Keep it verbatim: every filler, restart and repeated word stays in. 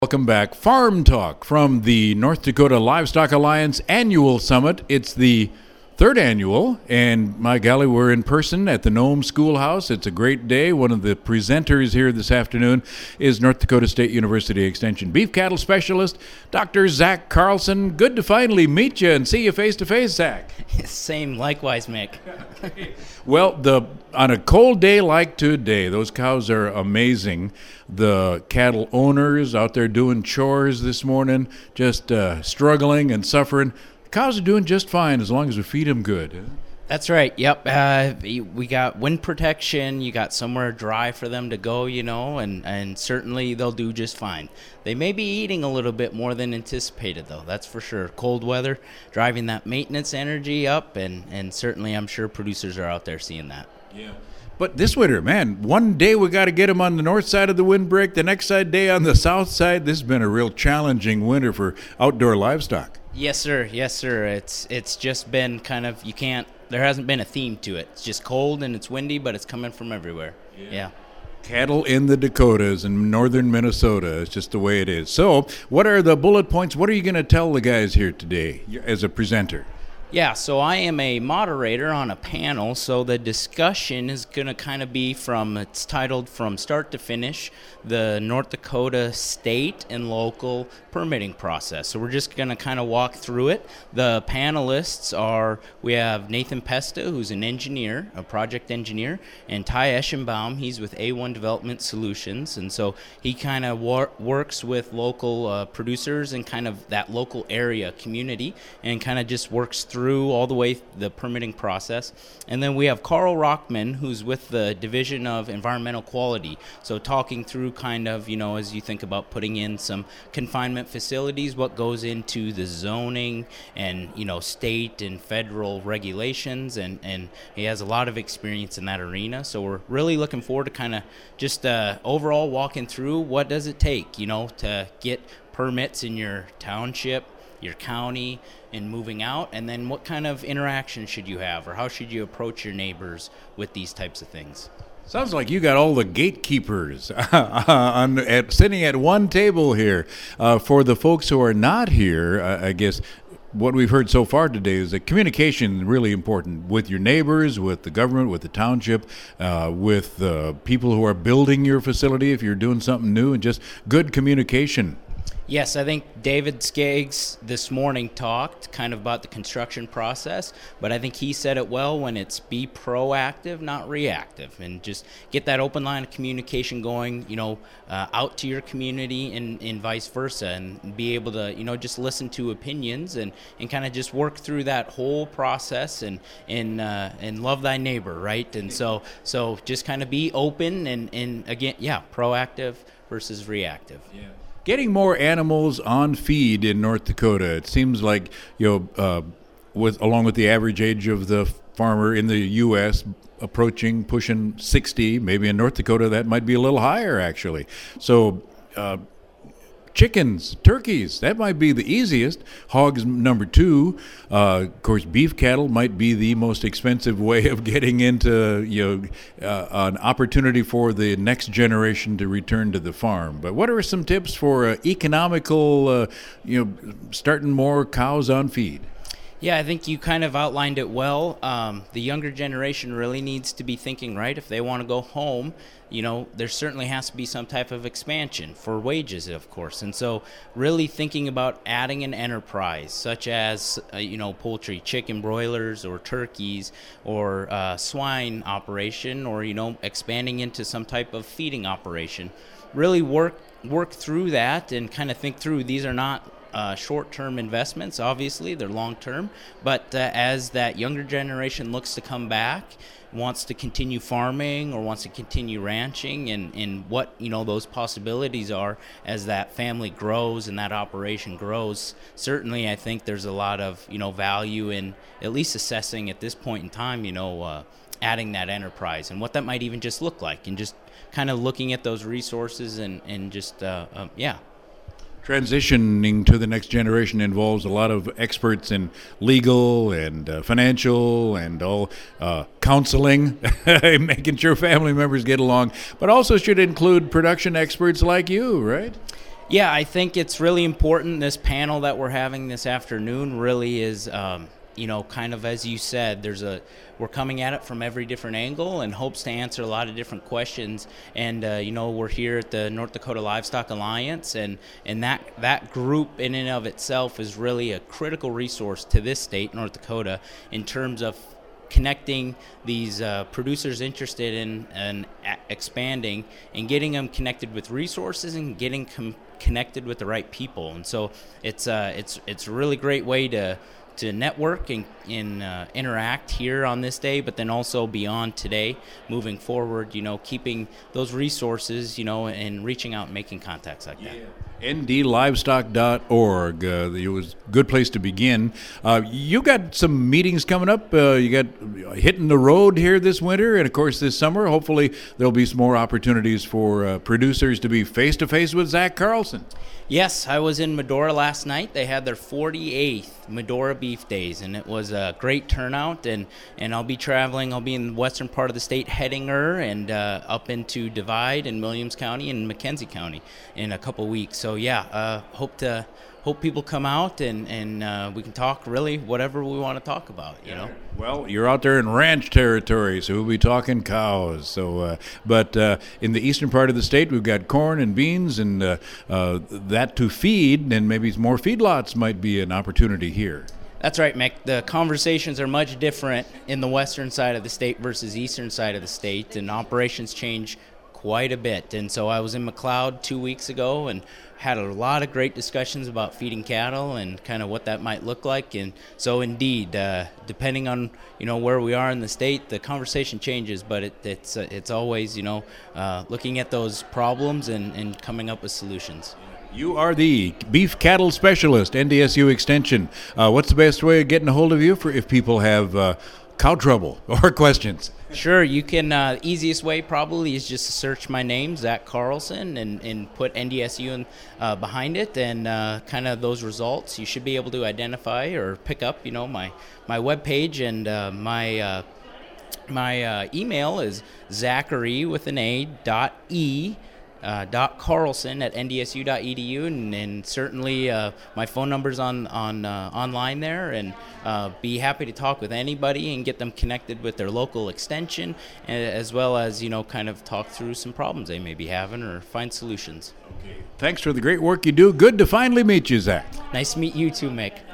Welcome back. Farm Talk from the North Dakota Livestock Alliance Annual Summit. It's the third annual, and my golly, we're in person at the Nome Schoolhouse. It's a great day. One of the presenters here this afternoon is North Dakota State University Extension beef cattle specialist, Doctor Zach Carlson. Good to finally meet you and see you face to face, Zach. Same, likewise, Mick. Well, the on a cold day like today, those cows are amazing. The cattle owners out there doing chores this morning, just uh, struggling and suffering. Cows are doing just fine as long as we feed them good. That's right. Yep. Uh, we got wind protection. You got somewhere dry for them to go, you know, and, and certainly they'll do just fine. They may be eating a little bit more than anticipated, though. That's for sure. Cold weather driving that maintenance energy up, and, and certainly I'm sure producers are out there seeing that. Yeah. But this winter, man, one day we got to get them on the north side of the windbreak, the next side day on the south side. This has been a real challenging winter for outdoor livestock. Yes, sir. Yes, sir. It's it's just been kind of, you can't, there hasn't been a theme to it. It's just cold and it's windy, but it's coming from everywhere. Yeah. yeah. Cattle in the Dakotas and northern Minnesota. It's just the way it is. So what are the bullet points? What are you going to tell the guys here today as a presenter? Yeah, so I am a moderator on a panel, so the discussion is going to kind of be from, it's titled From Start to Finish, the North Dakota state and local permitting process. So we're just going to kind of walk through it. The panelists are, we have Nathan Pesta, who's an engineer, a project engineer, and Ty Eschenbaum, he's with A one Development Solutions, and so he kind of wor- works with local uh, producers and kind of that local area community, and kind of just works through through all the way the permitting process. And then we have Carl Rockman, who's with the Division of Environmental Quality. So talking through kind of, you know, as you think about putting in some confinement facilities, what goes into the zoning and, you know, state and federal regulations. And, and he has a lot of experience in that arena. So we're really looking forward to kind of just uh, overall walking through what does it take, you know, to get permits in your township, your county, and moving out, and then what kind of interaction should you have, or how should you approach your neighbors with these types of things? Sounds like you got all the gatekeepers on, at, sitting at one table here. Uh, for the folks who are not here, uh, I guess what we've heard so far today is that communication is really important with your neighbors, with the government, with the township, uh, with the people who are building your facility if you're doing something new, and just good communication. Yes, I think David Skaggs this morning talked kind of about the construction process, but I think he said it well when it's be proactive, not reactive, and just get that open line of communication going, you know, uh, out to your community and, and vice versa, and be able to, you know, just listen to opinions and, and kind of just work through that whole process and and uh, and love thy neighbor, right? And so so just kind of be open and, and again, yeah, proactive versus reactive. Yeah. Getting more animals on feed in North Dakota, it seems like, you know, uh, with along with the average age of the farmer in the U S approaching, pushing sixty, maybe in North Dakota that might be a little higher actually. So uh, chickens, turkeys, that might be the easiest. Hogs, number two. Uh, of course, beef cattle might be the most expensive way of getting into, you know, uh, an opportunity for the next generation to return to the farm. But what are some tips for uh, economical, uh, you know, starting more cows on feed? Yeah, I think you kind of outlined it well. Um, the younger generation really needs to be thinking, right, if they want to go home, you know, there certainly has to be some type of expansion for wages, of course. And so really thinking about adding an enterprise such as, uh, you know, poultry, chicken broilers or turkeys or uh, swine operation, or, you know, expanding into some type of feeding operation. Really work work through that and kind of think through, these are not Uh, short-term investments, obviously, they're long-term, but uh, as that younger generation looks to come back, wants to continue farming or wants to continue ranching, and, and what, you know, those possibilities are as that family grows and that operation grows, certainly I think there's a lot of, you know, value in at least assessing at this point in time, you know, uh, adding that enterprise and what that might even just look like, and just kind of looking at those resources and, and just, uh, um, yeah. Transitioning to the next generation involves a lot of experts in legal and uh, financial and all uh, counseling, making sure family members get along, but also should include production experts like you, right? Yeah, I think it's really important. This panel that we're having this afternoon really is, um, you know, kind of as you said, there's a we're coming at it from every different angle and hopes to answer a lot of different questions. And uh, you know, we're here at the North Dakota Livestock Alliance, and and that that group in and of itself is really a critical resource to this state, North Dakota, in terms of connecting these uh, producers interested in and expanding and getting them connected with resources and getting com- connected with the right people. And so it's uh, it's it's a really great way to to network and, and uh, interact here on this day, but then also beyond today, moving forward, you know, keeping those resources, you know, and reaching out and making contacts like that. Yeah. N D livestock dot org. Uh, it was a good place to begin. Uh, you got some meetings coming up. Uh, you got hitting the road here this winter, and of course this summer. Hopefully there'll be some more opportunities for uh, producers to be face-to-face with Zach Carlson. Yes, I was in Medora last night. They had their forty-eighth Medora Beef Days, and it was a great turnout. And, and I'll be traveling. I'll be in the western part of the state, Hettinger, and uh, up into Divide and Williams County and McKenzie County in a couple weeks. So yeah, uh, hope to hope people come out and and uh, we can talk really whatever we want to talk about. You know. Well, you're out there in ranch territory, so we'll be talking cows. So, uh, but uh, in the eastern part of the state, we've got corn and beans, and uh, uh, that to feed, and maybe more feedlots might be an opportunity here. That's right, Mick. The conversations are much different in the western side of the state versus eastern side of the state, and operations change quite a bit. And so I was in McLeod two weeks ago and had a lot of great discussions about feeding cattle and kind of what that might look like. And so indeed, uh, depending on, you know, where we are in the state, the conversation changes, but it, it's uh, it's always, you know, uh, looking at those problems and, and coming up with solutions. You are the beef cattle specialist, N D S U Extension. Uh, what's the best way of getting a hold of you for if people have uh, cow trouble or questions? Sure, you can. Uh, easiest way probably is just to search my name, Zach Carlson, and, and put N D S U in, uh, behind it, and uh, kind of those results. You should be able to identify or pick up, you know, my my webpage, and uh, my uh, my uh, email is Zachary with an A dot E. Uh, dot Carlson at N D S U dot E D U, and, and certainly uh, my phone number's on on uh, online there, and uh, be happy to talk with anybody and get them connected with their local extension, as well as, you know, kind of talk through some problems they may be having or find solutions. Okay. Thanks for the great work you do. Good to finally meet you, Zach. Nice to meet you too, Mick.